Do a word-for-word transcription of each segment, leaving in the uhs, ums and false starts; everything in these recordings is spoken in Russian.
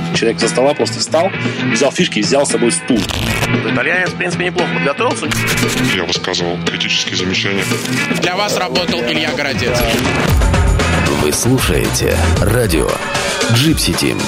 Человек со стола просто встал, взял фишки и взял с собой стул. Итальянец, в принципе, неплохо подготовился. Я высказывал критические замечания. Для вас работал Илья Городецкий. Вы слушаете радио Gypsy Team.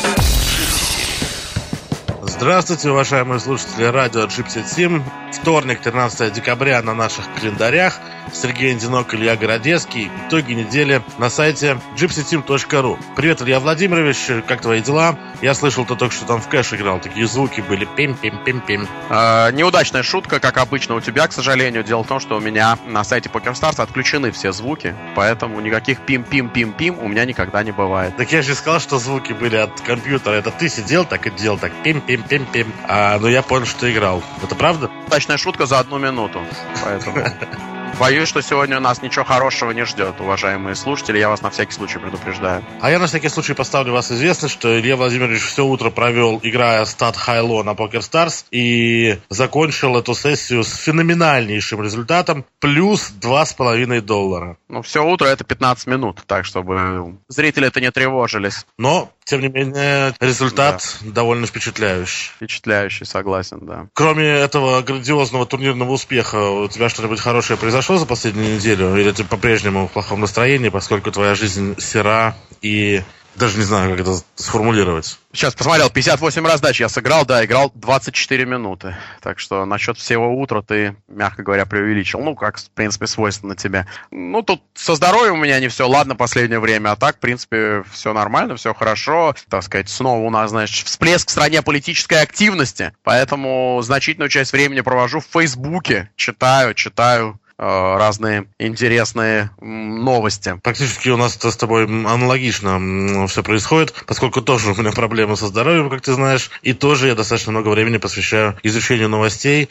Здравствуйте, уважаемые слушатели радио Gypsy Team. Вторник, тринадцатое декабря на наших календарях. Сергей Одинок, Илья Городецкий. Итоги недели на сайте джипси тим точка ру. Привет, Илья Владимирович, как твои дела? Я слышал, ты только что там в кэш играл, такие звуки были. Пим-пим-пим-пим. Э, неудачная шутка, как обычно у тебя, к сожалению. Дело в том, что у меня на сайте PokerStars отключены все звуки, поэтому никаких пим-пим-пим-пим у меня никогда не бывает. Так я же сказал, что звуки были от компьютера. Это ты сидел так и делал так пим-пим-пим-пим. А, ну я понял, что ты играл. Это правда? Удачная шутка за одну минуту, поэтому... Боюсь, что сегодня нас ничего хорошего не ждет, уважаемые слушатели. Я вас на всякий случай предупреждаю. А я на всякий случай поставлю вас известность, что Илья Владимирович все утро провел, играя стат хай-ло на PokerStars, и закончил эту сессию с феноменальнейшим результатом плюс два с половиной доллара. Ну, все утро это пятнадцать минут, так чтобы зрители-то не тревожились. Но, тем не менее, результат да. довольно впечатляющий. Впечатляющий, согласен, да. Кроме этого грандиозного турнирного успеха, у тебя что-нибудь хорошее произошло за последнюю неделю? Или ты по-прежнему в плохом настроении, поскольку твоя жизнь сера и... Даже не знаю, как это сформулировать. Сейчас посмотрел, пятьдесят восемь раздач я сыграл, да, играл двадцать четыре минуты. Так что насчет всего утра ты, мягко говоря, преувеличил. Ну, как, в принципе, свойственно тебе. Ну, тут со здоровьем у меня не все ладно в последнее время, а так, в принципе, все нормально, все хорошо. Так сказать, снова у нас, значит, всплеск в стране политической активности, поэтому значительную часть времени провожу в Фейсбуке, читаю, читаю разные интересные новости. Практически у нас с тобой аналогично все происходит, поскольку тоже у меня проблемы со здоровьем, как ты знаешь, и тоже я достаточно много времени посвящаю изучению новостей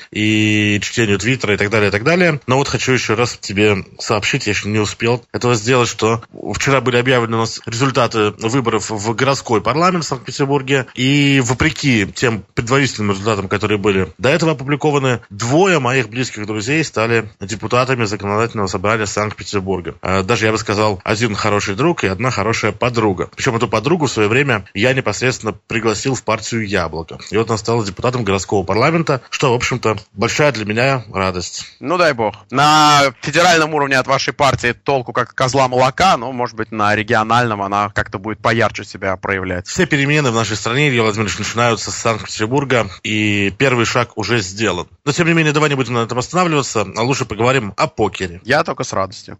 и чтению Твиттера и так далее, и так далее. Но вот хочу еще раз тебе сообщить, я еще не успел этого сделать, что вчера были объявлены у нас результаты выборов в городской парламент в Санкт-Петербурге, и вопреки тем предварительным результатам, которые были до этого опубликованы, двое моих близких друзей стали депутатами законодательного собрания Санкт-Петербурга. Даже, я бы сказал, один хороший друг и одна хорошая подруга. Причем эту подругу в свое время я непосредственно пригласил в партию «Яблоко». И вот она стала депутатом городского парламента, что, в общем-то, большая для меня радость. Ну, дай бог. На федеральном уровне от вашей партии толку как козла молока, но, может быть, на региональном она как-то будет поярче себя проявлять. Все перемены в нашей стране, Илья Владимирович, начинаются с Санкт-Петербурга, и первый шаг уже сделан. Но, тем не менее, давай не будем на этом останавливаться, а лучше поговорим о покере. Я только с радостью.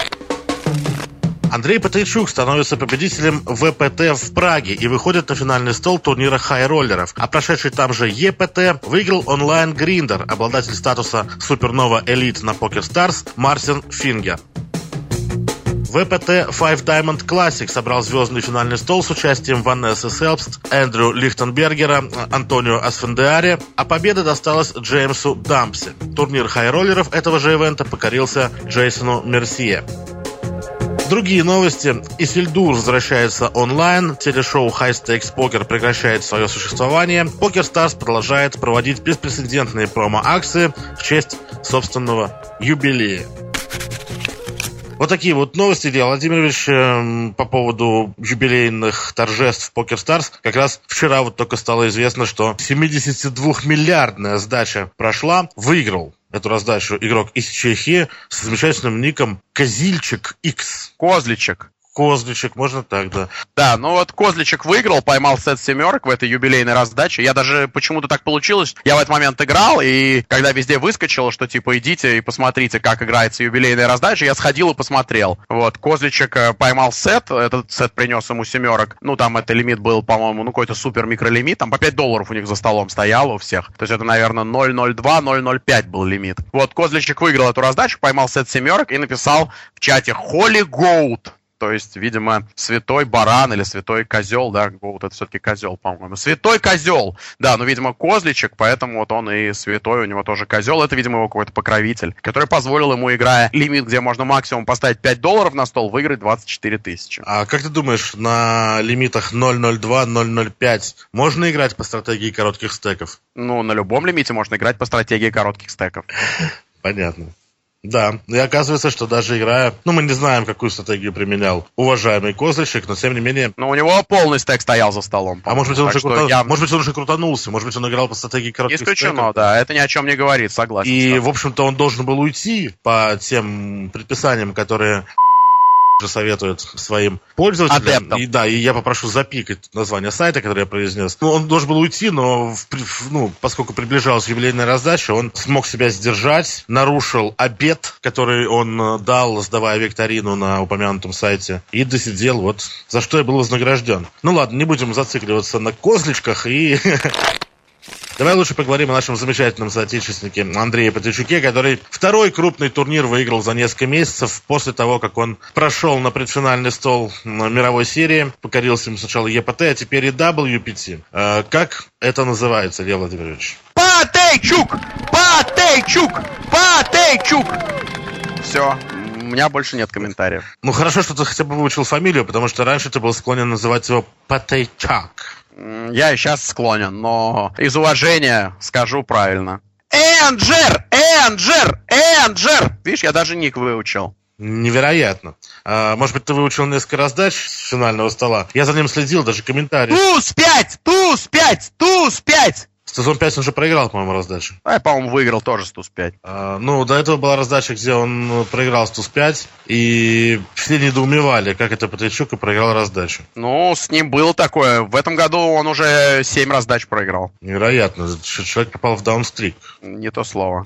Андрей Патричук становится победителем вэ пэ тэ в Праге и выходит на финальный стол турнира хай-роллеров. А прошедший там же е пэ тэ выиграл онлайн-гриндер, обладатель статуса Супернова Элит на PokerStars Мартин Фингер. вэ пэ тэ Five Diamond Classic собрал звездный финальный стол с участием Ванессы Селпст, Эндрю Лихтенбергера, Антонио Асфендеаре, а победа досталась Джеймсу Дампси. Турнир хай-роллеров этого же ивента покорился Джейсону Мерсье. Другие новости. Исильдур возвращается онлайн, телешоу High Stakes Poker прекращает свое существование, PokerStars продолжает проводить беспрецедентные промо-акции в честь собственного юбилея. Вот такие вот новости, Илья Владимирович, э, по поводу юбилейных торжеств PokerStars. Как раз вчера вот только стало известно, что семидесятидвухмиллиардная сдача прошла. Выиграл эту раздачу игрок из Чехии с замечательным ником Козильчик X. Козличек. Козличек, можно так, да. Да, ну вот Козличек выиграл, поймал сет семерок в этой юбилейной раздаче. Я даже, почему-то так получилось, я в этот момент играл, и когда везде выскочило, что типа идите и посмотрите, как играется юбилейная раздача, я сходил и посмотрел. Вот, Козличек поймал сет, этот сет принес ему семерок. Ну, там это лимит был, по-моему, ну, какой-то супер микролимит, там по пять долларов у них за столом стояло у всех. То есть это, наверное, ноль ноль два - ноль ноль пять был лимит. Вот, Козличек выиграл эту раздачу, поймал сет семерок и написал в чате «Holy Goat». То есть, видимо, святой баран или святой козел, да, вот это все-таки козел, по-моему. Святой козел, да, ну, видимо, Козличек, поэтому вот он и святой, у него тоже козел. Это, видимо, его какой-то покровитель, который позволил ему, играя лимит, где можно максимум поставить пять долларов на стол, выиграть двадцать четыре тысячи. А как ты думаешь, на лимитах ноль ноль два - ноль ноль пять можно играть по стратегии коротких стеков? Ну, на любом лимите можно играть по стратегии коротких стеков. Понятно. Да, и оказывается, что даже играя, ну, мы не знаем, какую стратегию применял уважаемый Козлищик, но тем не менее... Но у него полный стек стоял за столом. А может быть, он уже крута... я... может быть, он уже крутанулся, может быть, он играл по стратегии коротких Исключено, стеков. да, это ни о чем не говорит, согласен. И, в общем-то, он должен был уйти по тем предписаниям, которые... же советует своим пользователям. Адептам. И да, и я попрошу запикать название сайта, который я произнес. Ну, он должен был уйти, но в, ну, поскольку приближалась юбилейная раздача, он смог себя сдержать, нарушил обет, который он дал, сдавая викторину на упомянутом сайте, и досидел, вот, за что я был вознагражден. Ну ладно, не будем зацикливаться на козличках и... Давай лучше поговорим о нашем замечательном соотечественнике Андрее Патричуке, который второй крупный турнир выиграл за несколько месяцев после того, как он прошел на предфинальный стол мировой серии, покорился ему сначала и пэ тэ, а теперь и дабл ю пи ти. Э, как это называется, Лев Владимирович? Патейчук! Патейчук! Патейчук! Все. У меня больше нет комментариев. Ну хорошо, что ты хотя бы выучил фамилию, потому что раньше ты был склонен называть его Патейчак. Я и сейчас склонен, но из уважения скажу правильно. Энджер! Энджер! Энджер! Видишь, я даже ник выучил. Невероятно. А, может быть, ты выучил несколько раздач с финального стола? Я за ним следил, даже комментарии. Туз пять! Туз пять! Туз пять! С тузом пять он уже проиграл, по-моему, раздачу. А я, по-моему, выиграл тоже с туз пять. А, ну, до этого была раздача, где он проиграл с туз пять, и все недоумевали, как это Патричук и проиграл раздачу. Ну, с ним было такое. В этом году он уже семь раздач проиграл. Невероятно. Человек попал в даунстрик. Не то слово.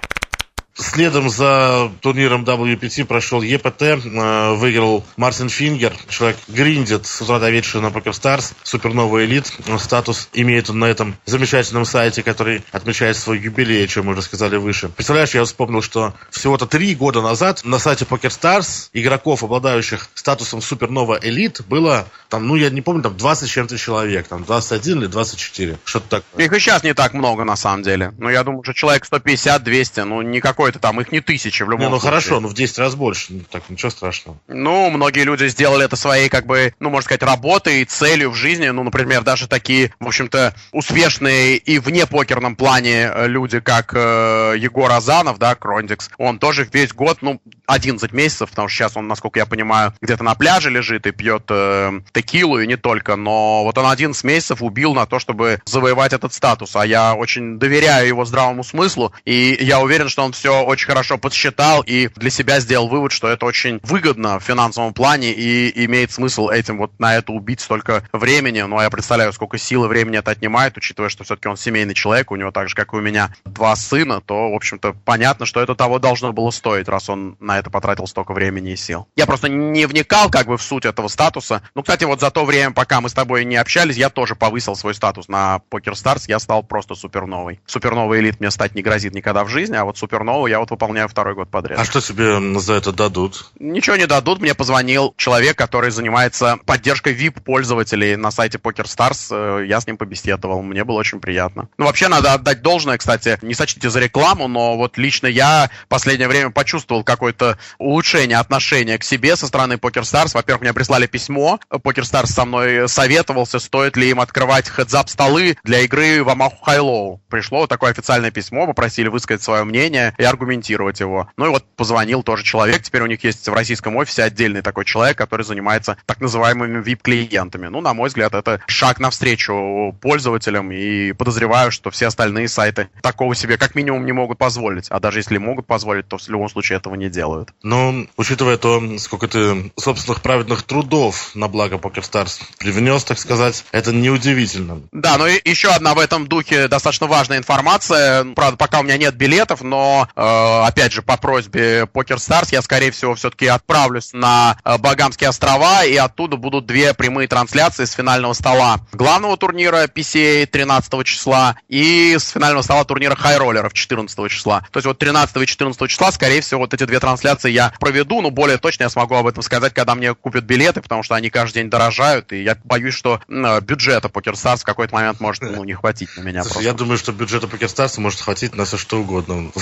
Следом за турниром дабл ю пи ти прошел и пэ тэ, э, выиграл Мартин Фингер. Человек гриндит с утра до вечера на PokerStars, Супернова Элит. Статус имеет он на этом замечательном сайте, который отмечает свой юбилей, о чем мы уже сказали выше. Представляешь, я вспомнил, что всего-то три года назад на сайте PokerStars игроков, обладающих статусом Супернова Элит, было, там, ну, я не помню, там двадцать с чем-то человек, там двадцать один или двадцать четыре, что-то такое. Их и сейчас не так много, на самом деле. Ну, я думаю, что человек сто пятьдесят - двести, ну, никакой это там, их не тысячи в любом не, ну случае. хорошо, ну в десять раз больше, ну, так ничего страшного. Ну, многие люди сделали это своей, как бы, ну, можно сказать, работой и целью в жизни. Ну, например, даже такие, в общем-то, успешные и в непокерном плане люди, как э, Егор Азанов, да, Крондикс, он тоже весь год, ну, одиннадцать месяцев, потому что сейчас он, насколько я понимаю, где-то на пляже лежит и пьет э, текилу, и не только, но вот он одиннадцать месяцев убил на то, чтобы завоевать этот статус, а я очень доверяю его здравому смыслу, и я уверен, что он все очень хорошо подсчитал и для себя сделал вывод, что это очень выгодно в финансовом плане и имеет смысл этим вот на это убить столько времени. Ну, а я представляю, сколько сил и времени это отнимает, учитывая, что все-таки он семейный человек, у него так же, как и у меня, два сына, то, в общем-то, понятно, что это того должно было стоить, раз он на это потратил столько времени и сил. Я просто не вникал как бы в суть этого статуса. Ну, кстати, вот за то время, пока мы с тобой не общались, я тоже повысил свой статус на PokerStars, я стал просто суперновой. Суперновый элит мне стать не грозит никогда в жизни, а вот суперновый я вот выполняю второй год подряд. А что тебе за это дадут? Ничего не дадут. Мне позвонил человек, который занимается поддержкой ви ай пи-пользователей на сайте PokerStars. Я с ним побеседовал. Мне было очень приятно. Ну, вообще, надо отдать должное, кстати. Не сочтите за рекламу, но вот лично я в последнее время почувствовал какое-то улучшение отношения к себе со стороны PokerStars. Во-первых, мне прислали письмо. PokerStars со мной советовался, стоит ли им открывать хедзап столы для игры в Omaha High-Low. Пришло такое официальное письмо, попросили высказать свое мнение и аргументировать его. Ну и вот позвонил тоже человек. Теперь у них есть в российском офисе отдельный такой человек, который занимается так называемыми ви ай пи-клиентами. Ну, на мой взгляд, это шаг навстречу пользователям, и подозреваю, что все остальные сайты такого себе как минимум не могут позволить. А даже если могут позволить, то в любом случае этого не делают. Ну, учитывая то, сколько ты собственных праведных трудов на благо PokerStars привнес, так сказать, это неудивительно. Да, ну и еще одна в этом духе достаточно важная информация. Правда, пока у меня нет билетов, но, э, опять же, по просьбе PokerStars я, скорее всего, все-таки отправлюсь на э, Багамские острова, и оттуда будут две прямые трансляции с финального стола главного турнира пи си эй тринадцатого числа и с финального стола турнира хайроллеров четырнадцатого числа. То есть вот тринадцатого и четырнадцатого числа, скорее всего, вот эти две трансляции я проведу, но более точно я смогу об этом сказать, когда мне купят билеты, потому что они каждый день дорожают, и я боюсь, что э, бюджета PokerStars в какой-то момент может, ну, не хватить на меня. Слушай, просто. я думаю, что бюджета PokerStars может хватить на все что угодно.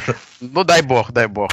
Ну, дай бог, дай бог.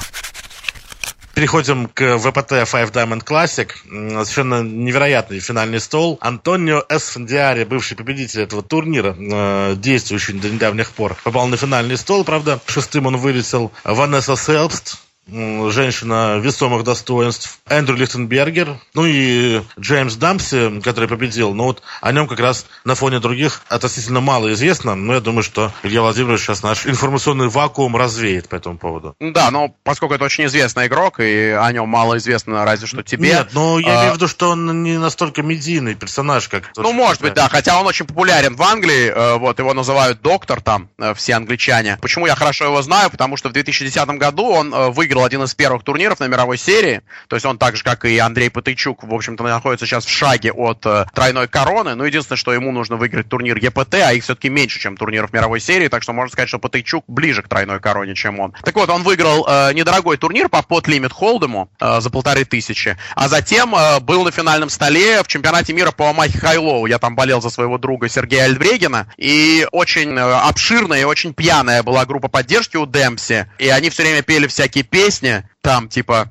Переходим к ви пи ти Five Diamond Classic. Совершенно невероятный финальный стол. Антонио Эсфандиари, бывший победитель этого турнира, действующий до недавних пор, попал на финальный стол. Правда, шестым он вылетел. Ванесса Селпст, женщина весомых достоинств, Эндрю Лихтенбергер, ну и Джеймс Дампси, который победил. Но вот о нем как раз на фоне других относительно мало известно, но я думаю, что Илья Владимирович сейчас наш информационный вакуум развеет по этому поводу. Да, но поскольку это очень известный игрок, и о нем мало известно разве что тебе. Нет, но я а... имею в виду, что он не настолько медийный персонаж, как... Ну, может быть, да, хотя он очень популярен в Англии, вот, его называют доктор там, все англичане. Почему я хорошо его знаю? Потому что в две тысячи десятом году он выиграл один из первых турниров на мировой серии, то есть он так же, как и Андрей Патайчук, в общем-то, находится сейчас в шаге от тройной короны, но единственное, что ему нужно выиграть турнир ЕПТ, а их все-таки меньше, чем турниров мировой серии, так что можно сказать, что Патайчук ближе к тройной короне, чем он. Так вот, он выиграл э, недорогой турнир по под-лимит холдему э, за полторы тысячи, а затем э, был на финальном столе в чемпионате мира по Омахе Хай-Лоу. Я там болел за своего друга Сергея Альдбрегена, и очень э, обширная и очень пьяная была группа поддержки у Демпси, и они все время пели всякие песни, там типа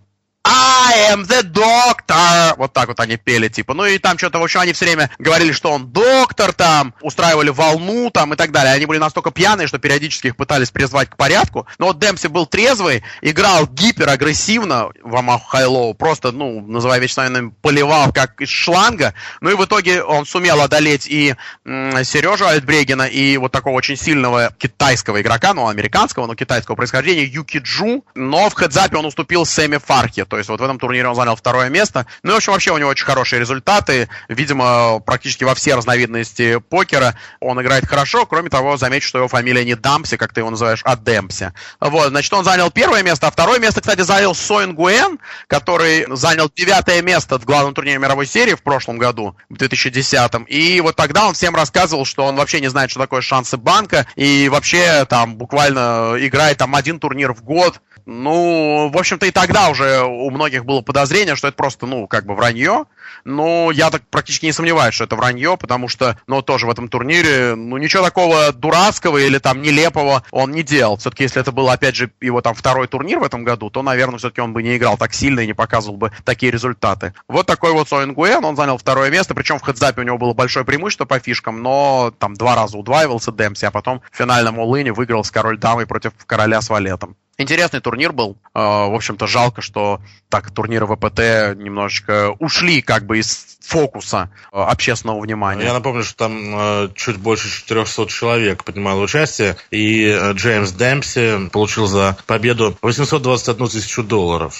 I am the doctor. Вот так вот они пели, типа. Ну и там что-то, в общем, они все время говорили, что он доктор, там, устраивали волну, там, и так далее. Они были настолько пьяные, что периодически их пытались призвать к порядку. Но вот Демпси был трезвый, играл гиперагрессивно в Омаху Хай-Лоу, просто, ну, называя вещи своими, поливал как из шланга. Ну и в итоге он сумел одолеть и м- Сережу Альдбрегена, и вот такого очень сильного китайского игрока, ну, американского, но китайского происхождения, Юки Джу. Но в хедзапе он уступил Сэмми Фархи. То есть вот в этом турнире он занял второе место. Ну и, в общем, вообще у него очень хорошие результаты. Видимо, практически во все разновидности покера он играет хорошо. Кроме того, замечу, что его фамилия не Дампси, как ты его называешь, а Демпси. Вот, значит, он занял первое место, а второе место, кстати, занял Со Ингуэн, который занял девятое место в главном турнире мировой серии в прошлом году, в две тысячи десятом. И вот тогда он всем рассказывал, что он вообще не знает, что такое шансы банка, и вообще там буквально играет там один турнир в год. Ну, в общем-то, и тогда уже у многих было подозрение, что это просто, ну, как бы вранье. Но я так практически не сомневаюсь, что это вранье, потому что, ну, тоже в этом турнире, ну, ничего такого дурацкого или там нелепого он не делал. Все-таки, если это был, опять же, его там второй турнир в этом году, то, наверное, все-таки он бы не играл так сильно и не показывал бы такие результаты. Вот такой вот Со Ингуэн, он занял второе место, причем в хедзапе у него было большое преимущество по фишкам, но там два раза удваивался Демпси, а потом в финальном all-in выиграл с король-дамой против короля с валетом. Интересный турнир был. В общем-то, жалко, что так турниры ВПТ немножечко ушли как бы из фокуса общественного внимания. Я напомню, что там чуть больше четыреста человек принимало участие, и Джеймс Демпси получил за победу восемьсот двадцать одну тысячу долларов.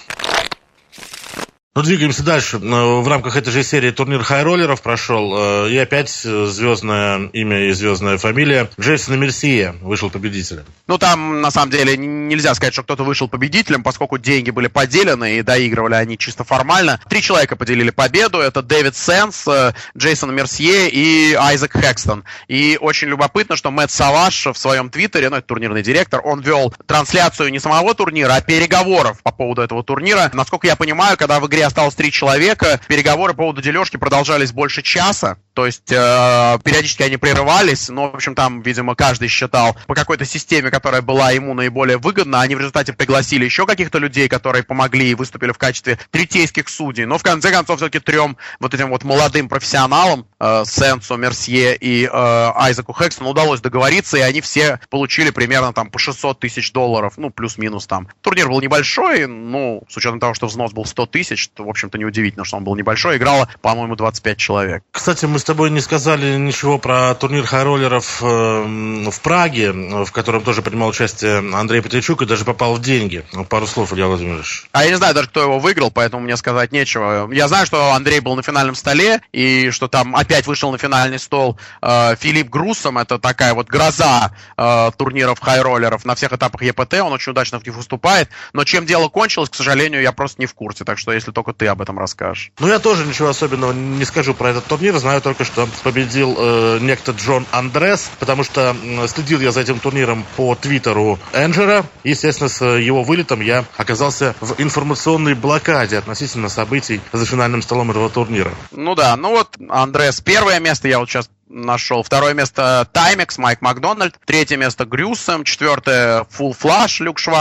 Ну, двигаемся дальше. В рамках этой же серии турнир хай-роллеров прошел, и опять звездное имя и звездная фамилия. Джейсон Мерсье вышел победителем. Ну, там, на самом деле, нельзя сказать, что кто-то вышел победителем, поскольку деньги были поделены, и доигрывали они чисто формально. Три человека поделили победу. Это Дэвид Сенс, Джейсон Мерсье и Айзек Хэкстон. И очень любопытно, что Мэтт Саваш в своем твиттере, ну, это турнирный директор, он вел трансляцию не самого турнира, а переговоров по поводу этого турнира. Насколько я понимаю, когда в игре осталось три человека, переговоры по поводу дележки продолжались больше часа, то есть э, периодически они прерывались, но, в общем, там, видимо, каждый считал по какой-то системе, которая была ему наиболее выгодна. Они в результате пригласили еще каких-то людей, которые помогли и выступили в качестве третейских судей, но, в конце концов, все-таки трем вот этим вот молодым профессионалам, э, Сенсу, Мерсье и э, Айзеку Хэкстону удалось договориться, и они все получили примерно там по шестьсот тысяч долларов, ну, плюс-минус там. Турнир был небольшой, ну, с учетом того, что взнос был сто тысяч, то, в общем-то, неудивительно, что он был небольшой. Играло, по-моему, двадцать пять человек. Кстати, мы с тобой не сказали ничего про турнир хай-роллеров э, в Праге, в котором тоже принимал участие Андрей Патайчук и даже попал в деньги. Пару слов, Илья Владимирович. А я не знаю даже, кто его выиграл, поэтому мне сказать нечего. Я знаю, что Андрей был на финальном столе, и что там опять вышел на финальный стол э, Филипп Груссом. Это такая вот гроза э, турниров хай-роллеров на всех этапах ЕПТ. Он очень удачно в них выступает. Но чем дело кончилось, к сожалению, я просто не в курсе. Так что, если только ты об этом расскажешь. Ну, я тоже ничего особенного не скажу про этот турнир. Знаю только, что победил э, некто Джон Андрес, потому что э, следил я за этим турниром по твиттеру Энджера. Естественно, с его вылетом я оказался в информационной блокаде относительно событий за финальным столом этого турнира. Ну да, ну вот Андрес первое место, я вот сейчас нашел. Второе место Таймекс, Майк Макдональд. Третье место Грюссом. Четвертое Full Flash, Люк Шварц.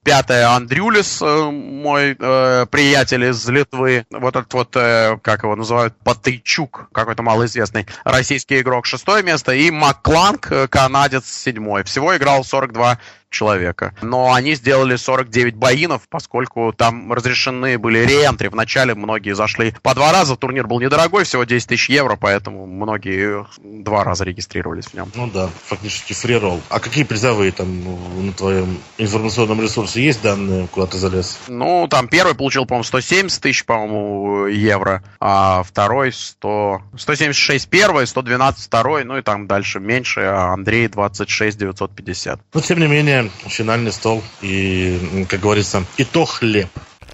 пятое Андрюлис, мой э, приятель из Литвы. Вот этот вот, э, как его называют, Патычук, какой-то малоизвестный российский игрок, шестое место. И Маккланг, канадец, седьмой. Всего играл сорок два человека. Но они сделали сорок девять боинов, поскольку там разрешены были реэнтри. Вначале многие зашли по два раза. Турнир был недорогой, всего десять тысяч евро, поэтому многие два раза регистрировались в нем. Ну да, фактически фри-ролл. А какие призовые там на твоем информационном ресурсе есть данные, куда ты залез? Ну, там первый получил, по-моему, сто семьдесят тысяч, по-моему, евро, а второй сто... сто семьдесят шесть первый, сто двенадцать второй, ну и там дальше меньше, а Андрей двадцать шесть девятьсот пятьдесят. Но, тем не менее, финальный стол и, как говорится, и то хлеб.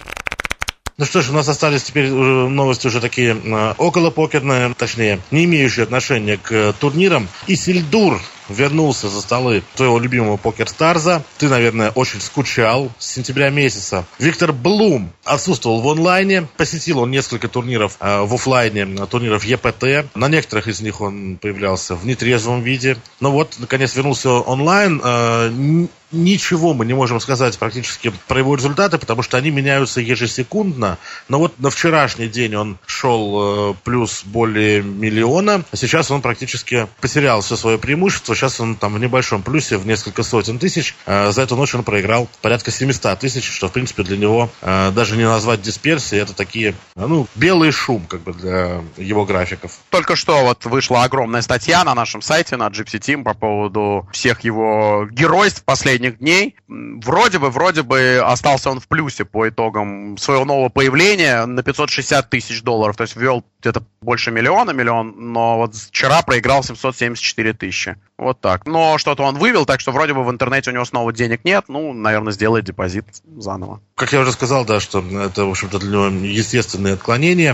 Ну что ж, у нас остались теперь новости уже такие э, околопокерные, точнее, не имеющие отношения к турнирам. Исильдур вернулся за столы твоего любимого Покерстарза. Ты, наверное, очень скучал с сентября месяца. Виктор Блум отсутствовал в онлайне. Посетил он несколько турниров э, в офлайне, турниров Е П Т. На некоторых из них он появлялся в нетрезвом виде. Но вот, наконец, вернулся онлайн. Э, Ничего мы не можем сказать практически про его результаты, потому что они меняются ежесекундно. Но вот на вчерашний день он шел э, плюс более миллиона, а сейчас он практически потерял все свое преимущество. Сейчас он там в небольшом плюсе, в несколько сотен тысяч. Э, за эту ночь он проиграл порядка семьсот тысяч, что, в принципе, для него э, даже не назвать дисперсией. Это такие, ну, белый шум, как бы, для его графиков. Только что вот вышла огромная статья на нашем сайте, на Gypsy Team, по поводу всех его геройств последних дней. Вроде бы, вроде бы остался он в плюсе по итогам своего нового появления на пятьсот шестьдесят тысяч долларов. То есть ввел где-то больше миллиона, миллион, но вот вчера проиграл семьсот семьдесят четыре тысячи. Вот так. Но что-то он вывел, так что вроде бы в интернете у него снова денег нет. Ну, наверное, сделает депозит заново. Как я уже сказал, да, что это, в общем-то, для него естественные отклонения.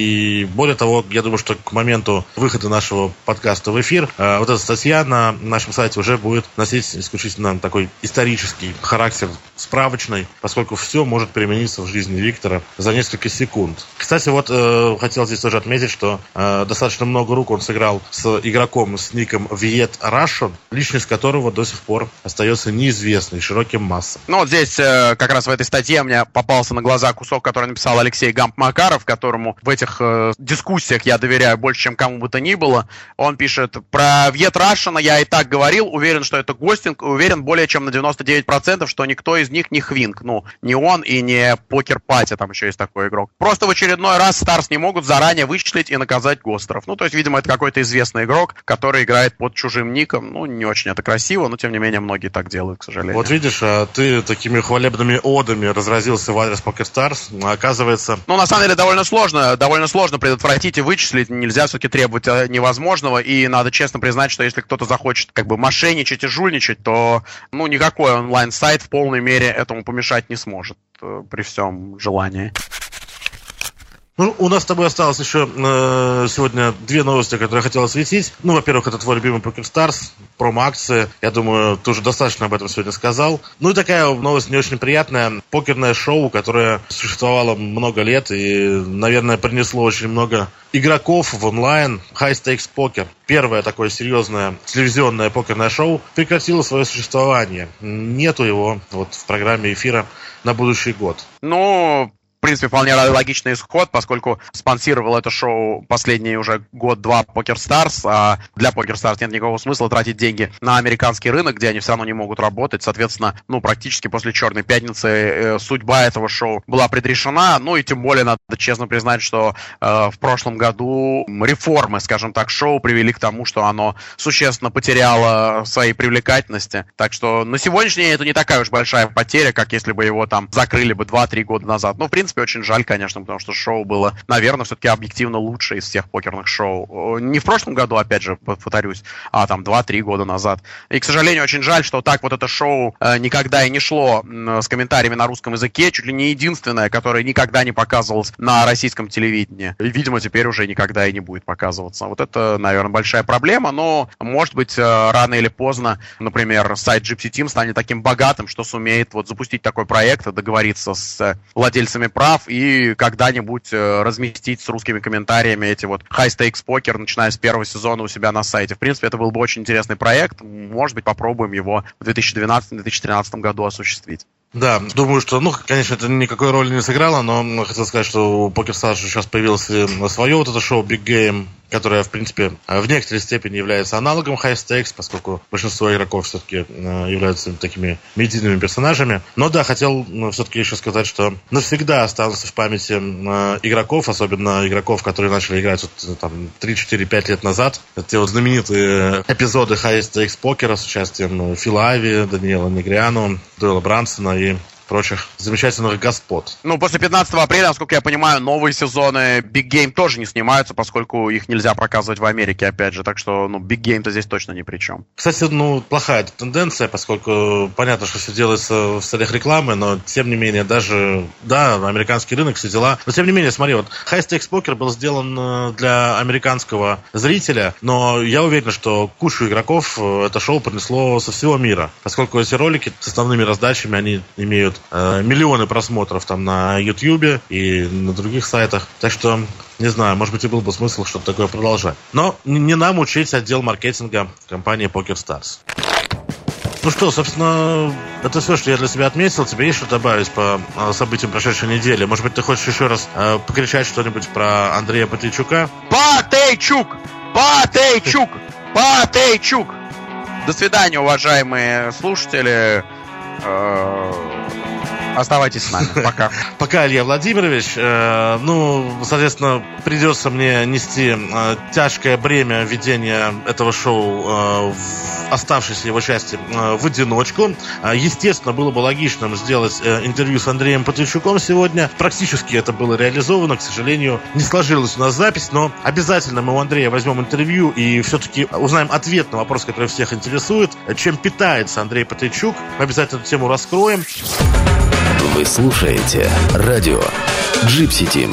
И более того, я думаю, что к моменту выхода нашего подкаста в эфир э, вот эта статья на нашем сайте уже будет носить исключительно такой исторический характер, справочный, поскольку все может примениться в жизни Виктора за несколько секунд. Кстати, вот э, хотел здесь тоже отметить, что э, достаточно много рук он сыграл с игроком с ником Viet Russian, личность которого до сих пор остается неизвестной широким массам. Ну, вот здесь э, как раз в этой статье мне попался на глаза кусок, который написал Алексей Гамп-Макаров, которому в этих э, дискуссиях я доверяю больше, чем кому бы то ни было. Он пишет: про Viet Russian я и так говорил, уверен, что это гостинг, уверен более чем на девяносто девять процентов, что никто из них не Хвинг. Ну, не он и не Покер Пати, там еще есть такой игрок. Просто в очередной раз Старс не могут заранее вычислить и наказать гостеров. Ну, то есть, видимо, это какой-то известный игрок, который играет под чужим ником. Ну, не очень это красиво, но, тем не менее, многие так делают, к сожалению. Вот видишь, а ты такими хвалебными одами разразился в адрес Покерстарс, а оказывается... Ну, на самом деле, довольно сложно, довольно сложно предотвратить и вычислить. Нельзя все-таки требовать невозможного, и надо честно признать, что если кто-то захочет как бы мошенничать и жульничать, то, ну, никакой онлайн-сайт в полной мере этому помешать не сможет при всем желании. Ну, у нас с тобой осталось еще э, сегодня две новости, которые я хотел осветить. Ну, во-первых, это твой любимый Покерстарс, промо-акция. Я думаю, ты уже достаточно об этом сегодня сказал. Ну и такая новость не очень приятная. Покерное шоу, которое существовало много лет и, наверное, принесло очень много игроков в онлайн. High Stakes Poker. Первое такое серьезное телевизионное покерное шоу прекратило свое существование. Нету его вот в программе эфира на будущий год. Ну... В принципе, вполне логичный исход, поскольку спонсировал это шоу последний уже год-два Покерстарс, а для Покерстарс нет никакого смысла тратить деньги на американский рынок, где они все равно не могут работать. Соответственно, ну, практически после Черной пятницы э, судьба этого шоу была предрешена. Ну и тем более надо честно признать, что э, в прошлом году реформы, скажем так, шоу привели к тому, что оно существенно потеряло своей привлекательности. Так что на сегодняшний день это не такая уж большая потеря, как если бы его там закрыли бы два-три года назад. Ну, в принципе, В принципе, очень жаль, конечно, потому что шоу было, наверное, все-таки объективно лучшее из всех покерных шоу. Не в прошлом году, опять же, повторюсь, а там два-три года назад. И, к сожалению, очень жаль, что так вот это шоу э, никогда и не шло э, с комментариями на русском языке, чуть ли не единственное, которое никогда не показывалось на российском телевидении. И, видимо, теперь уже никогда и не будет показываться. Вот это, наверное, большая проблема, но, может быть, э, рано или поздно, например, сайт Gypsy Team станет таким богатым, что сумеет вот запустить такой проект, договориться с э, владельцами прав и когда-нибудь э, разместить с русскими комментариями эти вот High Stakes Poker, начиная с первого сезона у себя на сайте. В принципе, это был бы очень интересный проект. Может быть, попробуем его в две тысячи двенадцатом - две тысячи тринадцатом году осуществить. Да, думаю, что, ну, конечно, это никакой роли не сыграло, но хотел сказать, что у PokerStars сейчас появилось свое вот это шоу Big Game, которое, в принципе, в некоторой степени является аналогом High Stakes, поскольку большинство игроков все-таки являются такими медийными персонажами. Но да, хотел все-таки еще сказать, что навсегда останутся в памяти игроков, особенно игроков, которые начали играть вот, там, три-четыре-пять лет назад. Это те вот знаменитые эпизоды High Stakes покера с участием Фила Ави, Даниэла Негриано, Дуэла Брансона и прочих замечательных господ. Ну, после пятнадцатого апреля, насколько я понимаю, новые сезоны Big Game тоже не снимаются, поскольку их нельзя показывать в Америке, опять же. Так что, ну, Big Game-то здесь точно ни при чем. Кстати, ну, плохая тенденция, поскольку понятно, что все делается в целях рекламы, но, тем не менее, даже, да, американский рынок, все дела. Но, тем не менее, смотри, вот High Stakes Poker был сделан для американского зрителя, но я уверен, что кучу игроков это шоу принесло со всего мира, поскольку эти ролики с основными раздачами, они имеют миллионы просмотров там на Ютьюбе и на других сайтах. Так что, не знаю, может быть и был бы смысл что-то такое продолжать. Но не нам учить отдел маркетинга компании PokerStars. Ну что, собственно, это все, что я для себя отметил. Тебе есть что добавить по событиям прошедшей недели? Может быть, ты хочешь еще раз э, покричать что-нибудь про Андрея Патейчука? Патейчук! Патейчук! Патейчук! До свидания, уважаемые слушатели. Оставайтесь с нами. Пока. Пока, Илья Владимирович. Э, ну, соответственно, придется мне нести э, тяжкое бремя ведения этого шоу э, в оставшейся его части э, в одиночку. Э, естественно, было бы логичным сделать э, интервью с Андреем Патейчуком сегодня. Практически это было реализовано. К сожалению, не сложилась у нас запись, но обязательно мы у Андрея возьмем интервью и все-таки узнаем ответ на вопрос, который всех интересует. Чем питается Андрей Патейчук? Мы обязательно эту тему раскроем. Вы слушаете радио Gypsy Team.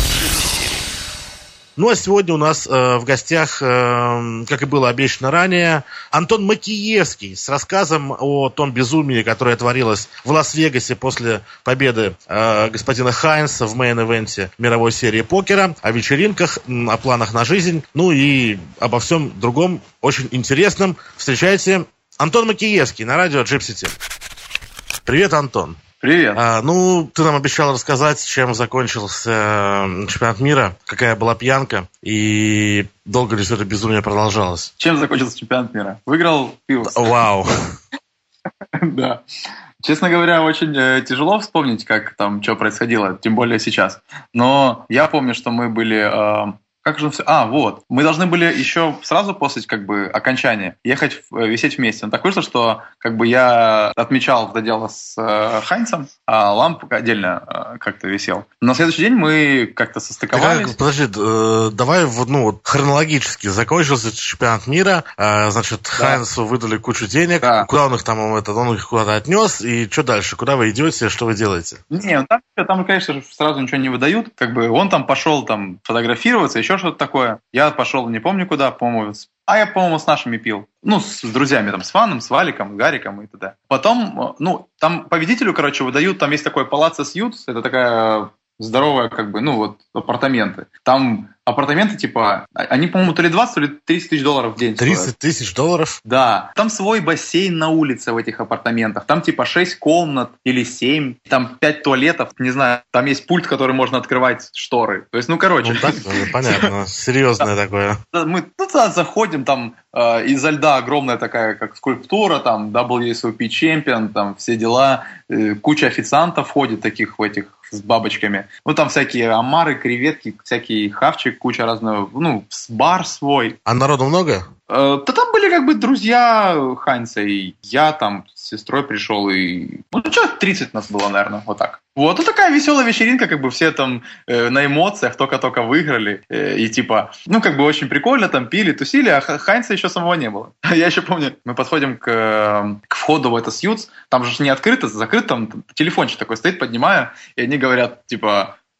Ну, а сегодня у нас э, в гостях, э, как и было обещано ранее, Антон Макиевский с рассказом о том безумии, которое творилось в Лас-Вегасе после победы э, господина Хайнса в мейн-эвенте мировой серии покера, о вечеринках, о планах на жизнь, ну и обо всем другом очень интересном. Встречайте, Антон Макиевский на радио Gypsy Team. Привет, Антон. Привет. А, ну, ты нам обещал рассказать, чем закончился э, чемпионат мира, какая была пьянка и долго ли все это безумие продолжалось. Чем закончился чемпионат мира? Выиграл Пиус. Вау. Да. Честно говоря, очень э, тяжело вспомнить, как там что происходило, тем более сейчас. Но я помню, что мы были... Э, Как же все? А, вот. Мы должны были еще сразу после как бы окончания ехать, висеть вместе. Но так вышло, что как бы я отмечал это дело с э, Хайнцем, а Ламп отдельно э, как-то висел. На следующий день мы как-то состыковались. Так, подожди, э, давай ну, вот, хронологически. Закончился чемпионат мира, э, значит, да. Хайнцу выдали кучу денег. Да. Куда он их там, это, он их куда-то отнес, и что дальше? Куда вы идете, что вы делаете? Не, там, там, конечно, сразу ничего не выдают. Как бы он там пошел там фотографироваться, еще что-то такое. Я пошел, не помню куда, по-моему, с... а я, по-моему, с нашими пил. Ну, с друзьями, там, с Фаном, с Валиком, Гариком и т.д. Потом, ну, там победителю, короче, выдают, там есть такой Палаццо Сьютс, это такая здоровая, как бы, ну, вот, апартаменты. Там апартаменты, типа, они, по-моему, то ли двадцать, то ли тридцать тысяч долларов в день. тридцать тысяч долларов? Да. Там свой бассейн на улице в этих апартаментах. Там, типа, шесть комнат или семь. Там пять туалетов. Не знаю, там есть пульт, который можно открывать шторы. То есть, ну, короче. Ну, так, понятно. Серьезное такое. Мы туда заходим, там э, изо льда огромная такая, как скульптура, там, дабл ю эс о пи чемпион, там, все дела. Э, куча официантов ходит таких в этих с бабочками. Ну, там всякие омары, креветки, всякий хавчик, куча разного, ну, бар свой. А народу много? Э, да там были как бы друзья Хайнца, и я там с сестрой пришел, и... Ну, человек тридцать нас было, наверное, вот так. Вот, ну, такая веселая вечеринка, как бы все там э, на эмоциях только-только выиграли, э, и типа, ну, как бы очень прикольно, там пили, тусили, а Хайнца еще самого не было. Я еще помню, мы подходим к, э, к входу в это Сьютс, там же не открыто, закрыто, там телефончик такой стоит, поднимаю, и они говорят, типа,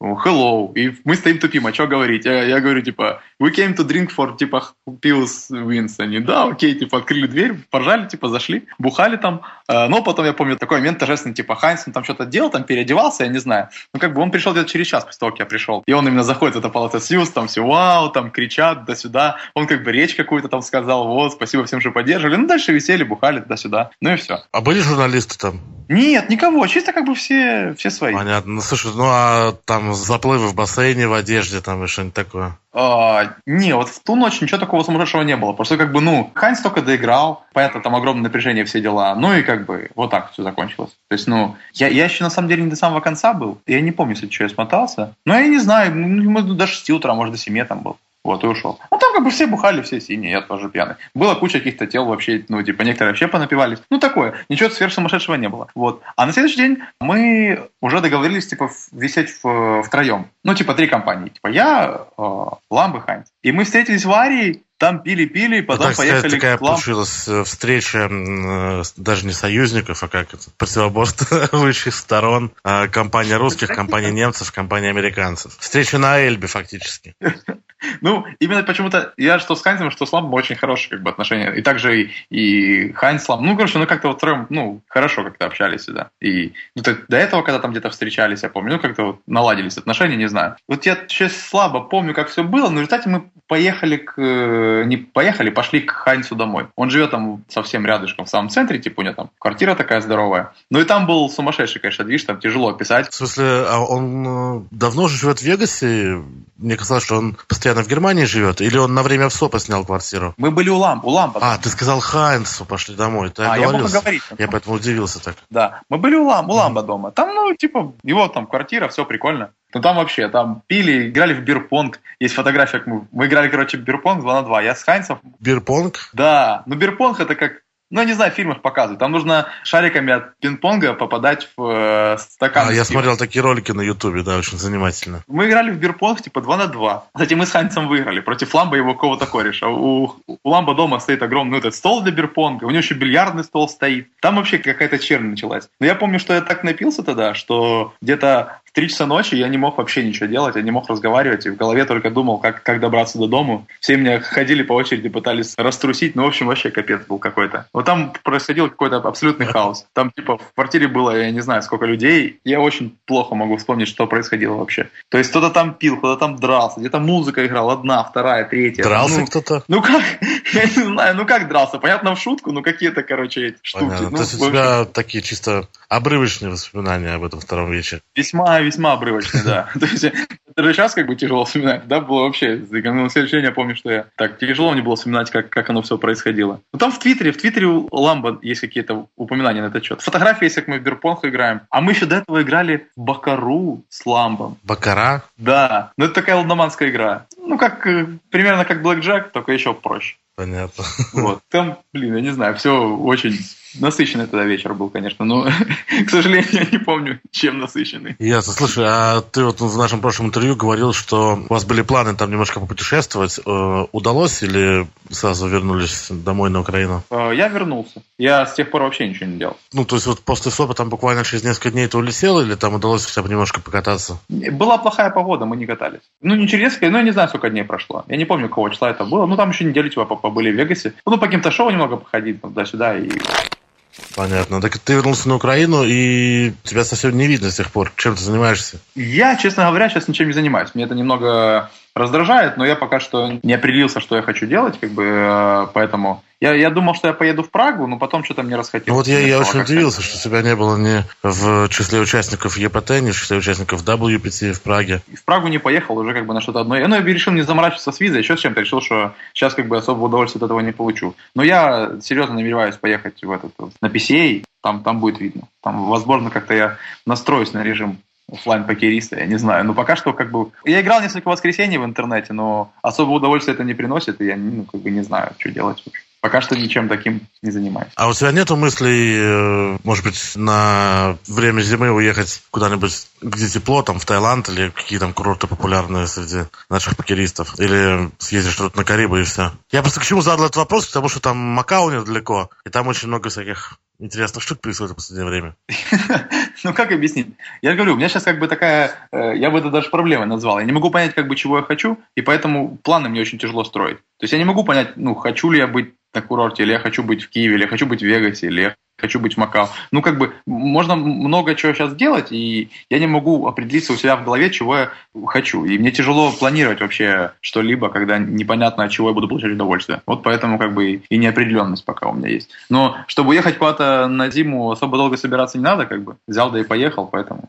hello, и мы стоим тупим, а что говорить? Я, я говорю, типа, we came to drink for, типа, pills wins. Они, да, окей, типа, открыли дверь, поржали, типа, зашли, бухали там. Но потом, я помню, такой момент торжественный, типа, Хайнс, он там что-то делал, там переодевался, я не знаю. Ну, как бы он пришел где-то через час после того, как я пришел. И он именно заходит в это Палата Сьюз, там все, вау, там кричат туда-сюда. Он как бы речь какую-то там сказал, вот, спасибо всем, что поддерживали. Ну, дальше висели, бухали туда-сюда. Ну и все. А были журналисты там? Нет, никого, чисто как бы все, все свои. Понятно. Ну, слушай, ну а там заплывы в бассейне, в одежде, там и что-нибудь такое? А, не, вот в ту ночь ничего такого сумасшедшего не было. Просто как бы, ну, Хайнс только доиграл, понятно, там огромное напряжение, все дела. Ну и как бы вот так все закончилось. То есть, ну, я, я еще на самом деле не до самого конца был. Я не помню, если что, я смотался. Но я не знаю, ну, до шести утра, может, до семи там был. Вот, и ушел. Ну, там как бы все бухали, все синие, я тоже пьяный. Была куча каких-то тел вообще, ну, типа, некоторые вообще понапивались. Ну, такое. Ничего сверхсумасшедшего не было. Вот. А на следующий день мы уже договорились, типа, висеть в, втроем. Ну, типа, три компании. Типа, я, э, Ламб и Хайнс. И мы встретились в Арии, там пили-пили, потом так поехали сказать, такая к Ламб. получилась встреча э, даже не союзников, а как это, противоборствующих сторон. Э, компания русских, компания немцев, компания американцев. Встреча на Эльбе, фактически. Ну, именно почему-то я что с Хайнсом, что с Ламбом очень хорошие как бы отношения. И также и, и Хайнс с Ламбом. Ну, короче, ну как-то вот втроем, ну, хорошо как-то общались всегда. И ну, так, до этого, когда там где-то встречались, я помню, ну, как-то вот наладились отношения, не знаю. Вот я сейчас слабо помню, как все было, но в результате мы поехали к... Не поехали, пошли к Хайнсу домой. Он живет там совсем рядышком, в самом центре, типа у него там квартира такая здоровая. Ну и там был сумасшедший, конечно, движ, там тяжело описать. В смысле, а он давно же живет в Вегасе? Мне казалось, что он постоянно в Германии живет, или он на время в СОПа снял квартиру? Мы были у Ламб, у Ламба. А, ты сказал Хайнсу, пошли домой. Ты а, я мог говорить. Я поэтому удивился так. Да, мы были у Ламба, у Ламба mm-hmm. дома. Там, ну, типа, его там квартира, все прикольно. Ну, там вообще, там пили, играли в бирпонг. Есть фотография, как мы, мы играли, короче, в бирпонг два на два. Я с Хайнсом. Бирпонг? Да, ну, бирпонг это как... Ну, не знаю, в фильмах показывают. Там нужно шариками от пинг-понга попадать в э, стакан. А, я смотрел такие ролики на Ютубе, да, очень занимательно. Мы играли в бирпонг типа два на два. Кстати, мы с Хайнсом выиграли против Ламба и его какого-то кореша. У, у Ламба дома стоит огромный ну, этот стол для бирпонга, у него еще бильярдный стол стоит. Там вообще какая-то чернь началась. Но я помню, что я так напился тогда, что где-то в три часа ночи я не мог вообще ничего делать, я не мог разговаривать, и в голове только думал, как, как добраться до дома. Все меня ходили по очереди, пытались раструсить, ну, в общем, вообще капец был какой-то. Вот там происходил какой-то абсолютный хаос. Там, типа, в квартире было, я не знаю, сколько людей. Я очень плохо могу вспомнить, что происходило вообще. То есть кто-то там пил, кто-то там дрался, где-то музыка играла, одна, вторая, третья. Дрался ну, кто-то? Ну как? Я не знаю, ну как дрался? Понятно, в шутку, ну какие-то, короче, эти штуки. Понятно. Ну, то есть у тебя такие чисто обрывочные воспоминания об этом втором вечере? Весьма, весьма обрывочные, да. То есть это же сейчас как бы тяжело вспоминать, да, было вообще. На следующий день я помню, что я так тяжело мне было вспоминать, как, как оно все происходило. Ну там в Твиттере, в Твиттере у Ламба есть какие-то упоминания на этот счет. Фотографии есть, как мы в бирпонг играем. А мы еще до этого играли в Бакару с Ламбом. Бакара? Да. Ну это такая лудоманская игра. Ну как, примерно как Блэкджек, только еще проще. Понятно. Вот. Там, блин, я не знаю, все очень насыщенный тогда вечер был, конечно, но, к сожалению, я не помню, чем насыщенный. Ясно. Слушай, а ты вот в нашем прошлом интервью говорил, что у вас были планы там немножко попутешествовать. Э, удалось или сразу вернулись домой на Украину? Э, я вернулся. Я с тех пор вообще ничего не делал. Ну, то есть вот после СОПа там буквально через несколько дней ты улетел или там удалось хотя бы немножко покататься? Была плохая погода, мы не катались. Ну, не через несколько, ну, я не знаю, сколько дней прошло. Я не помню, какого числа это было. Ну, там еще неделю типа побыли в Вегасе. Ну, по каким-то шоу немного походить туда-сюда и... Понятно. Так ты вернулся на Украину, и тебя совсем не видно с тех пор. Чем ты занимаешься? Я, честно говоря, сейчас ничем не занимаюсь. Мне это немного раздражает, но я пока что не определился, что я хочу делать, как бы, поэтому... Я, я думал, что я поеду в Прагу, но потом что-то мне расхотелось. Ну вот я, я очень удивился, что тебя не было ни в числе участников ЕПТ, ни в числе участников дабл ю пи ти в Праге. В Прагу не поехал уже как бы на что-то одно. Я, ну, я решил не заморачиваться с визой, еще с чем-то. Решил, что сейчас как бы особого удовольствия от этого не получу. Но я серьезно намереваюсь поехать в этот, на пи си эй, там, там будет видно. Там, возможно, как-то я настроюсь на режим офлайн-покериста, я не знаю. Но пока что как бы... Я играл несколько воскресений в интернете, но особого удовольствия это не приносит, и я ну, как бы не знаю, что делать вообще. Пока что ничем таким не занимаюсь. А у тебя нету мыслей, может быть, на время зимы уехать куда-нибудь, где тепло, там в Таиланд или какие там курорты популярные среди наших покеристов? Или съездишь что-то на Карибы и все? Я просто к чему задал этот вопрос? Потому что там Макао недалеко, и там очень много всяких интересных штук происходит в последнее время. Ну, как объяснить? Я говорю, у меня сейчас как бы такая, я бы это даже проблемой назвал. Я не могу понять, как бы, чего я хочу, и поэтому планы мне очень тяжело строить. То есть я не могу понять, ну, хочу ли я быть на курорте, или я хочу быть в Киеве, или я хочу быть в Вегасе, или я хочу быть в Макао. Ну, как бы, можно много чего сейчас делать, и я не могу определиться у себя в голове, чего я хочу. И мне тяжело планировать вообще что-либо, когда непонятно, от чего я буду получать удовольствие. Вот поэтому, как бы, и неопределенность пока у меня есть. Но чтобы уехать куда-то на зиму, особо долго собираться не надо, как бы. Взял, да и поехал, поэтому...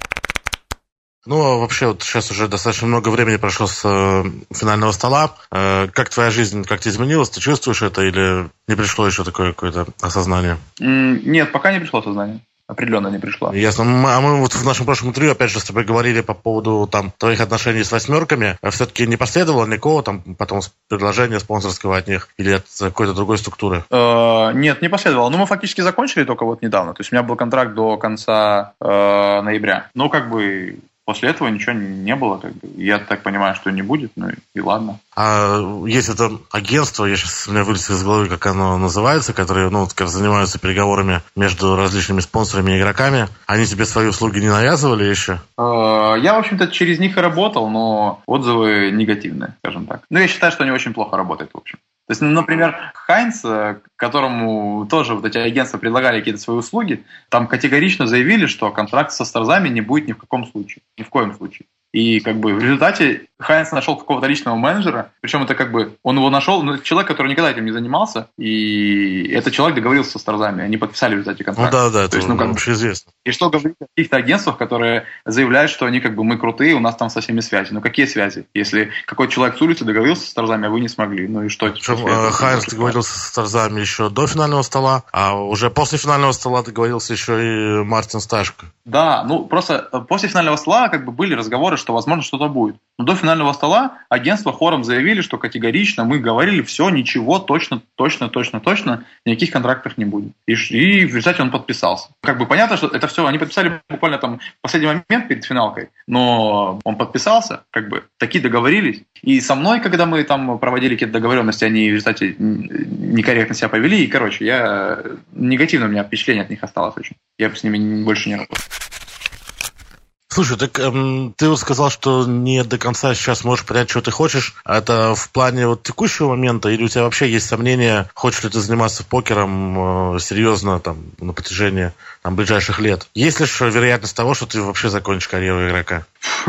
Ну, а вообще, вот сейчас уже достаточно много времени прошло с э, финального стола. Э, как твоя жизнь как-то изменилась? Ты чувствуешь это или не пришло еще такое какое-то осознание? Mm, нет, пока не пришло осознание. Определенно не пришло. Ясно. А мы вот в нашем прошлом интервью, опять же, с тобой говорили по поводу там твоих отношений с восьмерками. Все-таки не последовало никакого там потом предложения спонсорского от них или от какой-то другой структуры? Uh, нет, не последовало. Ну, мы фактически закончили только вот недавно. То есть у меня был контракт до конца uh, ноября. Ну, как бы... После этого ничего не было, как бы. Я так понимаю, что не будет, ну и, и ладно. А есть это агентство, я сейчас у меня вылез из головы, как оно называется, которые, ну, как занимаются переговорами между различными спонсорами и игроками. Они тебе свои услуги не навязывали еще? Я, в общем-то, через них и работал, но отзывы негативные, скажем так. Ну, я считаю, что они очень плохо работают, в общем. То есть, например, Хайнц, которому тоже вот эти агентства предлагали какие-то свои услуги, там категорично заявили, что контракт со Старзами не будет ни в каком случае. Ни в коем случае. И как бы в результате Хайнц нашел какого-то личного менеджера, причем это как бы он его нашел, ну, человек, который никогда этим не занимался, и этот человек договорился со Старзами, они подписали в результате контракт. Ну да, да, То это есть, ну, как вообще известно. И что говорить о каких-то агентствах, которые заявляют, что они как бы мы крутые, у нас там со всеми связи. Ну какие связи? Если какой-то человек с улицы договорился с Старзами, а вы не смогли, ну и что? Причем Хайнц договорился со Старзами еще до финального стола, а уже после финального стола договорился еще и Мартин Сташко. Да, ну просто после финального стола как бы были разговоры, что возможно что-то будет. Но до финального стола агентства хором заявили, что категорично мы говорили, все, ничего, точно, точно, точно, точно, никаких контрактов не будет. И, и в результате он подписался. Как бы понятно, что это все, они подписали буквально там в последний момент перед финалкой, но он подписался, как бы, такие договорились. И со мной, когда мы там проводили какие-то договоренности, они в результате некорректно себя повели, и, короче, я негативное у меня впечатление от них осталось очень. Я с ними больше не работал. Слушай, так эм, ты вот сказал, что не до конца сейчас можешь понять, что ты хочешь. Это в плане вот текущего момента, или у тебя вообще есть сомнения, хочешь ли ты заниматься покером э, серьезно там на протяжении там, ближайших лет? Есть ли вероятность того, что ты вообще закончишь карьеру игрока?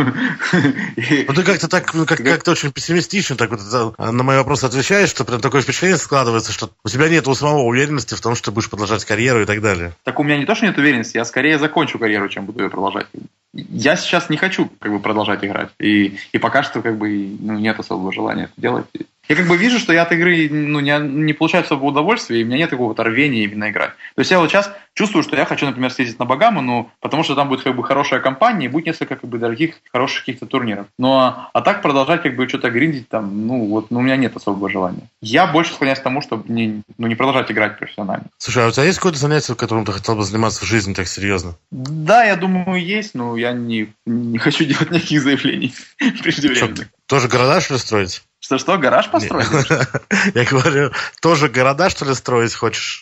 Ну ты как-то так, как, как-то очень пессимистично так вот на мои вопросы отвечаешь, что прям такое впечатление складывается, что у тебя нет у самого уверенности в том, что ты будешь продолжать карьеру и так далее. Так у меня не то, что нет уверенности, я скорее закончу карьеру, чем буду ее продолжать. Я сейчас не хочу как бы продолжать играть. И, и пока что как бы ну, нет особого желания это делать. Я как бы вижу, что я от игры ну, не, не получаю особого удовольствия, и у меня нет такого рвения именно играть. То есть я вот сейчас чувствую, что я хочу, например, съездить на Багамы, ну, потому что там будет как бы хорошая компания, и будет несколько как бы дорогих, хороших каких-то турниров. Но а так продолжать как бы что-то гриндить там, ну вот, ну, у меня нет особого желания. Я больше склоняюсь к тому, чтобы не, ну, не продолжать играть профессионально. Слушай, а у тебя есть какое-то занятие, которым ты хотел бы заниматься в жизни так серьезно? Да, я думаю, есть, но я не, не хочу делать никаких заявлений преждевременных. Тоже города, что ли, строить? Что-что, гараж построить? Я говорю, тоже города, что ли, строить хочешь?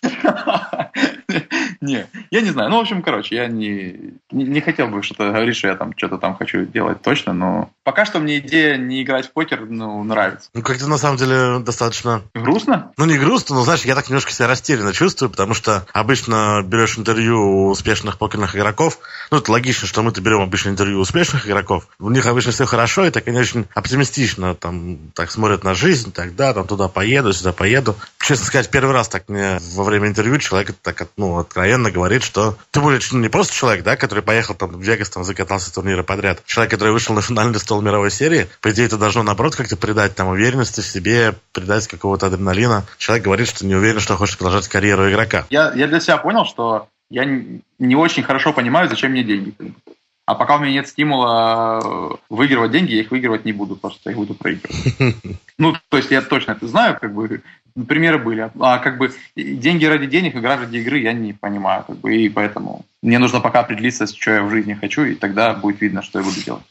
Не, я не знаю. Ну, в общем, короче, я не, не, не хотел бы что-то говорить, что я там что-то там хочу делать точно, но пока что мне идея не играть в покер, ну, нравится. Ну, как-то на самом деле достаточно... Грустно? Ну, не грустно, но, знаешь, я так немножко себя растерянно чувствую, потому что обычно берешь интервью у успешных покерных игроков, ну, это логично, что мы-то берем обычно интервью у успешных игроков, у них обычно все хорошо, и так они очень оптимистично там так смотрят на жизнь, так, да, там туда поеду, сюда поеду. Честно сказать, первый раз так мне во время интервью человек так, ну, откровенно говорит, что ты будешь ну, не просто человек, да, который поехал там в Вегас, там закатался турниры подряд. Человек, который вышел на финальный стол мировой серии, по идее, это должно, наоборот, как-то придать там уверенности в себе, придать какого-то адреналина. Человек говорит, что не уверен, что хочет продолжать карьеру игрока. Я, я для себя понял, что я не, не очень хорошо понимаю, зачем мне деньги. А пока у меня нет стимула выигрывать деньги, я их выигрывать не буду, просто я их буду проигрывать. Ну, то есть я точно это знаю, как бы, примеры были. А как бы деньги ради денег, игра ради игры я не понимаю, как бы, и поэтому мне нужно пока определиться, что я в жизни хочу, и тогда будет видно, что я буду делать. Вот.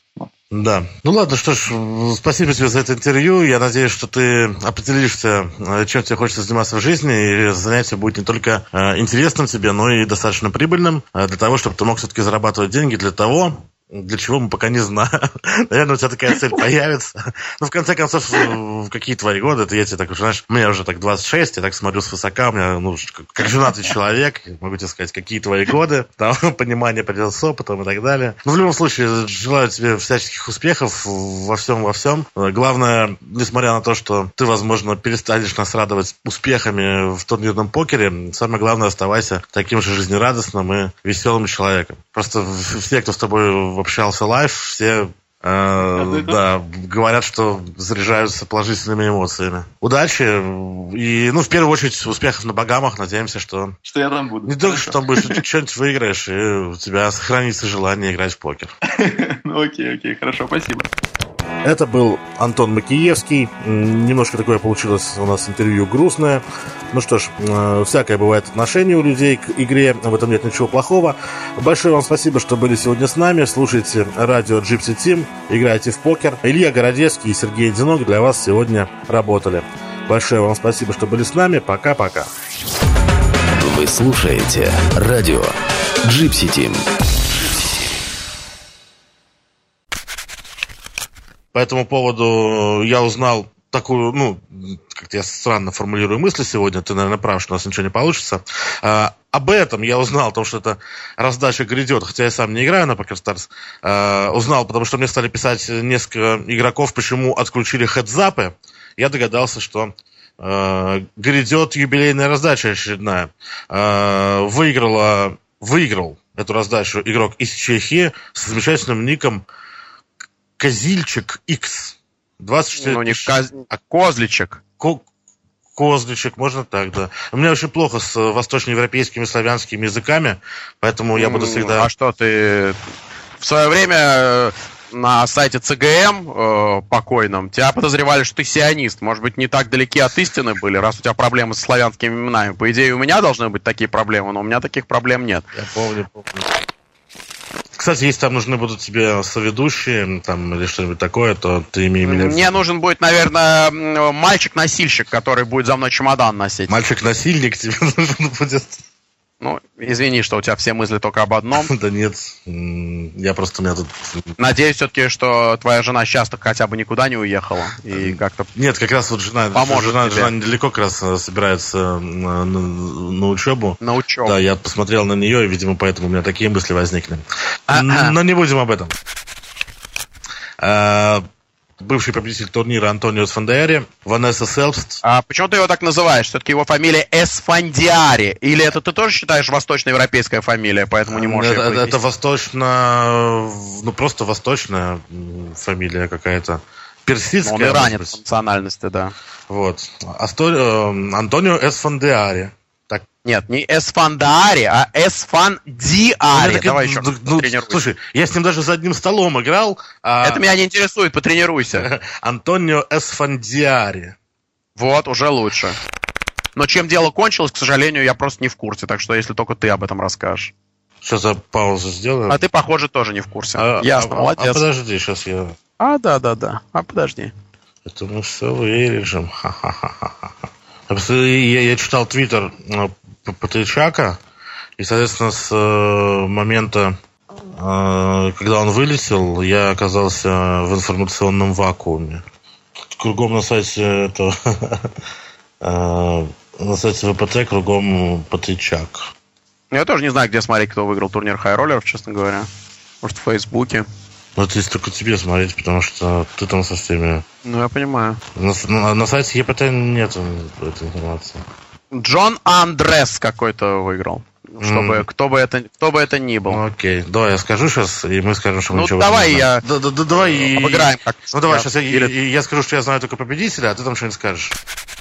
Да. Ну ладно, что ж, спасибо тебе за это интервью. Я надеюсь, что ты определишься, чем тебе хочется заниматься в жизни, и занятие будет не только интересным тебе, но и достаточно прибыльным, для того, чтобы ты мог все-таки зарабатывать деньги для того, для чего мы пока не знаем. Наверное, у тебя такая цель появится. Ну, в конце концов, в какие твои годы, это я тебе так уже, знаешь, мне уже так двадцать шесть, я так смотрю свысока, у меня, ну, как женатый человек, могу тебе сказать, какие твои годы, там, понимание придет с опытом и так далее. Но в любом случае, желаю тебе всяческих успехов во всем, во всем. Главное, несмотря на то, что ты, возможно, перестанешь нас радовать успехами в турнирном покере, самое главное, оставайся таким же жизнерадостным и веселым человеком. Просто все, кто с тобой общался лайв, все э, да, говорят, что заряжаются положительными эмоциями. Удачи и, ну, в первую очередь, успехов на Багамах. Надеемся, что... Что я там буду. Не только, что там будешь, что-нибудь выиграешь, и у тебя сохранится желание играть в покер. Ну, окей, окей, хорошо, спасибо. Это был Антон Макиевский. Немножко такое получилось у нас интервью грустное. Ну что ж, всякое бывает отношение у людей к игре, в этом нет ничего плохого. Большое вам спасибо, что были сегодня с нами. Слушайте радио Gypsy Team, играйте в покер. Илья Городецкий и Сергей Одинок для вас сегодня работали. Большое вам спасибо, что были с нами. Пока-пока. Вы слушаете радио Gypsy Team. По этому поводу я узнал такую, ну, как-то я странно формулирую мысли сегодня, ты, наверное, прав, что у нас ничего не получится. А, об этом я узнал, потому что эта раздача грядет, хотя я сам не играю на PokerStars. А, узнал, потому что мне стали писать несколько игроков, почему отключили хедзапы. Я догадался, что а, грядет юбилейная раздача очередная. А, выиграла, выиграл эту раздачу игрок из Чехии с замечательным ником Козильчик X. двадцать четыре Ну, не коз... а Козличек. Ко... Козличек, можно так, да. У меня очень плохо с восточноевропейскими славянскими языками, поэтому я буду всегда... А что ты... В свое время на сайте ЦГМ э, покойном тебя подозревали, что ты сионист. Может быть, не так далеки от истины были, раз у тебя проблемы с славянскими именами. По идее, у меня должны быть такие проблемы, но у меня таких проблем нет. Я помню, помню. Кстати, если там нужны будут тебе соведущие там, или что-нибудь такое, то ты имей меня... Мне нужен будет, наверное, мальчик-носильщик, который будет за мной чемодан носить. Мальчик-насильник тебе нужен будет... Ну, извини, что у тебя все мысли только об одном. Да нет, я просто у меня тут... Надеюсь все-таки, что твоя жена сейчас хотя бы никуда не уехала и как-то... Нет, как раз вот жена, поможет жена, тебе. жена недалеко как раз собирается на, на, на учебу. На учебу. Да, я посмотрел на нее, и, видимо, поэтому у меня такие мысли возникли. А-а. Но не будем об этом. Бывший победитель турнира Антонио Сфандиари, Ванесса Селпст. А почему ты его так называешь? Все-таки его фамилия Эсфандиари. Или это ты тоже считаешь восточноевропейская фамилия, поэтому не можешь это, ее произнести? Это восточно... Ну, просто восточная фамилия какая-то. Персидская. Он иранец по национальности, да. Вот. Астор... Антонио Эсфандиари. Так. Нет, не Эсфандари, а Эсфандиари. Давай еще ну, слушай, я с ним даже за одним столом играл. А... Это меня не интересует, потренируйся. Антонио Эсфандиари. Вот, уже лучше. Но чем дело кончилось, к сожалению, я просто не в курсе, так что если только ты об этом расскажешь. Сейчас я паузу сделаю. А ты, похоже, тоже не в курсе. А, Ясно, а, молодец. А подожди, сейчас я... А, да-да-да, а подожди. Это мы все вырежем. Ха-ха-ха-ха. Я, я читал твиттер Патричака, и, соответственно, с э, момента, э, когда он вылетел, я оказался в информационном вакууме. Кругом на сайте этого, э, на сайте ВПТ кругом Патричак. Я тоже не знаю, где смотреть, кто выиграл турнир хай-роллеров, честно говоря. Может, в Фейсбуке. Ну, это если только тебе смотреть, потому что ты там со всеми... Ну, я понимаю. На, на, на сайте ЕПТ нет этой информации. Джон Андрес какой-то выиграл. Чтобы, mm. кто, бы это, кто бы это ни был. Ну, окей, давай я скажу сейчас, и мы скажем, что мы ну, ничего давай не знаем. я... Да, да, да, давай обыграем. И... Ну, давай, сейчас я, Или... я скажу, что я знаю только победителя, а ты там что-нибудь скажешь.